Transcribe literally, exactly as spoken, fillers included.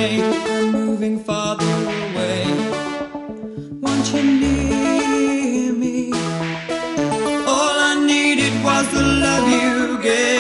day. I'm moving farther away. Won't you near me? All I needed was the love you gave.